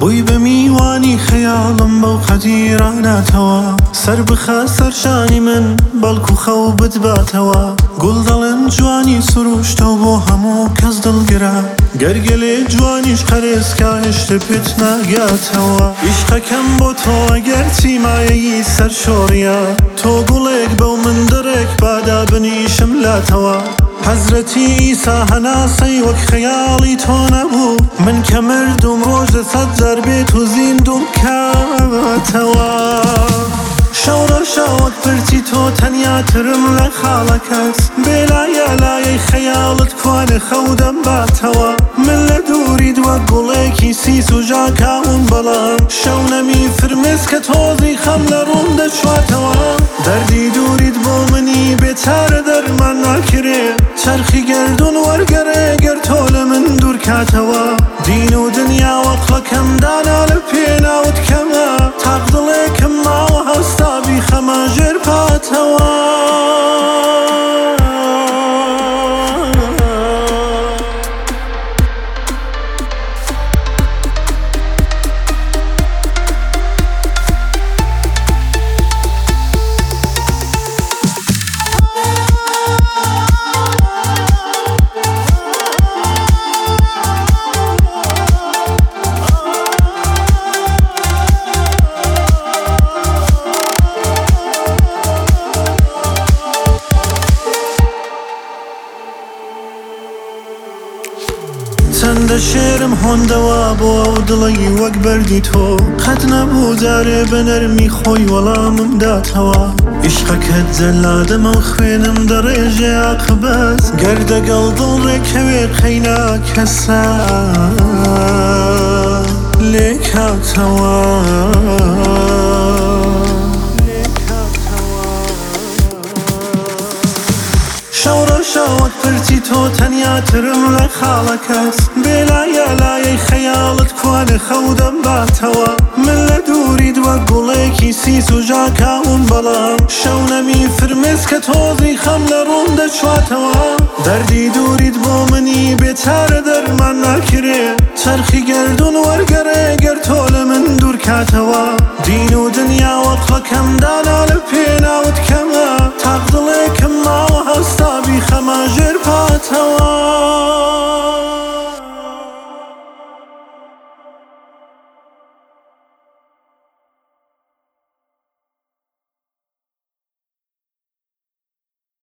بووی بە میوانی خەیاڵم بەو قەدیراناتەوە سەر بخە سەرشانی من بەڵکو خەو بتباتەوە گوڵ دەڵێن جوانی سروشتە بۆ هەموو کەس دڵگرە گەرگەلێ جوانیش قەرێزکا هێشتا پێت ناگاتەوە عیشقەکەم بۆ تۆ ئەگەر چیمایەی سەر شۆڕیە تۆ گوڵێک بەو من دڕێک بادا بنیشم لاتەوە حەزرەتی ئیسا هەناسەی وەک خەیاڵی تۆ نەبوو من کە مردوم ڕۆژ لە سەد جار بێت و زیندوم کاتەوە شەورە شاوەک پرچی تۆ تەنیاترم لە خاڵەکەس بێلایە لایەی خەیاڵت کوانە خەودەم باتەوە من لە دووریت وەک گوڵێکی سیس و ژاکاوم بەڵام شەو نەمی فرمێس کە تۆزی خەم لە ڕوون دەچواتەوە دەردی دووریت بۆ منی بێچارە دەرمان ناکرێ چەرخی گەردون وەرگەڕێ گەر تۆ لە من دوور کاتەوە دین و دنیا وەقڵەکەم دانا لە پێناوت کەمە تاق دڵێکم ماوە هەستا بیخەمە ژێر پاتەوە چەندە شێرم هۆندەوە بۆ ئەو دڵی وەک بەردی تۆ قەت نەبوو جارێ بە نەرمی خۆی وەڵامم داتەوە عیشقەکەت جەلادەمە و خوێنم دەڕێژێ عاقبەت گەر دەگەڵ دڵ ڕێکەوێت قەینا کەسە لێ کاتەوە شەورە شاوەک پرچی تۆ تەنیاترم لە خاڵەکەس بێلایە لایەی خەیاڵت کوانە خەودەم باتەوە من لە دووریت وەک گوڵێکی سیس و ژاکاوم بەڵام شەو نەمی فرمێس کە تۆزی خەم لە ڕوون دەچواتەوە دەردی دووریت بۆ منی بێچارە دەرمان ناکرێ چەرخی گەردون وەرگەڕێ گەر تۆ لە من دوور کاتەوە دین و دنیا وەقڵەکەم دانا لە پێناوت کەمە تاق دڵێکم ماوە هەستا بیخەمە ژێر پاتەوە